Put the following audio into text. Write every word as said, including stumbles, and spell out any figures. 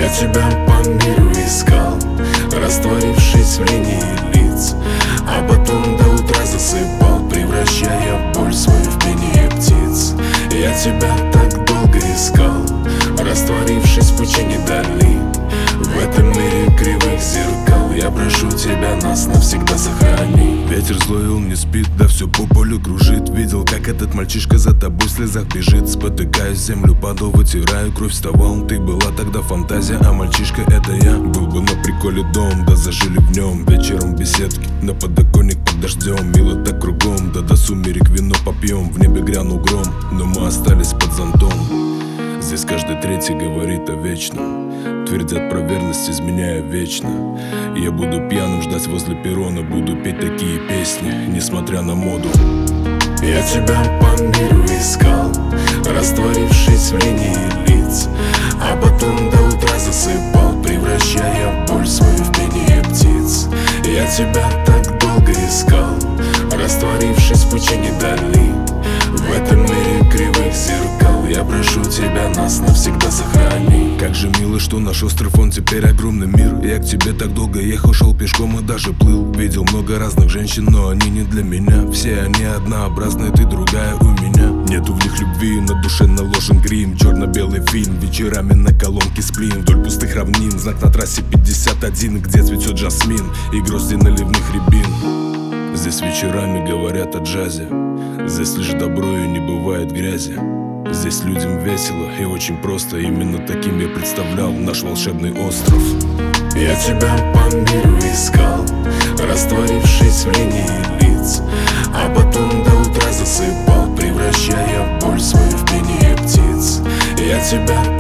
Я тебя по миру искал, растворившись в линии лиц, а потом до утра засыпал, превращая боль свою в пение птиц. Я тебя так долго искал, растворившись в пучине дали. В этом мире кривых зеркал я прошу тебя, нас навсегда сохрани. Ветер злой, он не спит, да все по полю кружит. Видел, как этот мальчишка за тобой в слезах бежит. Спотыкаюсь, землю падал, вытираю кровь, вставал. Ты была тогда фантазия, а мальчишка это я. Был бы на приколе дом, да зажили в нем. Вечером в беседке, на подоконник под дождем. Мило так кругом, да до сумерек вино попьем. В небе грянул гром, но мы остались под зонтом. Здесь каждый третий говорит о вечном, твердят про верность, изменяя вечно. Я буду пьяным ждать возле перрона, буду петь такие песни, несмотря на моду. Я тебя по миру искал, растворившись в линии лиц, а потом до утра засыпал, превращая боль свою в пение птиц. Я тебя так долго искал, растворившись в пучине дали. В этом мире кривых зеркал я прошу тебя, нас навсегда сохрани. Как же мило, что наш остров, он теперь огромный мир. Я к тебе так долго ехал, шел пешком и даже плыл. Видел много разных женщин, но они не для меня. Все они однообразные, ты другая у меня. Нету в них любви, на душе наложен грим. Черно-белый фильм, вечерами на колонке сплин. Вдоль пустых равнин, знак на трассе пятьдесят один, где цветет жасмин и грозди наливных рябин. Здесь вечерами говорят о джазе, здесь лишь добро и не бывает грязи. Здесь людям весело и очень просто, именно таким я представлял наш волшебный остров. Я тебя по миру искал, растворившись в линии лиц, а потом до утра засыпал, превращая боль свою в пение птиц. Я тебя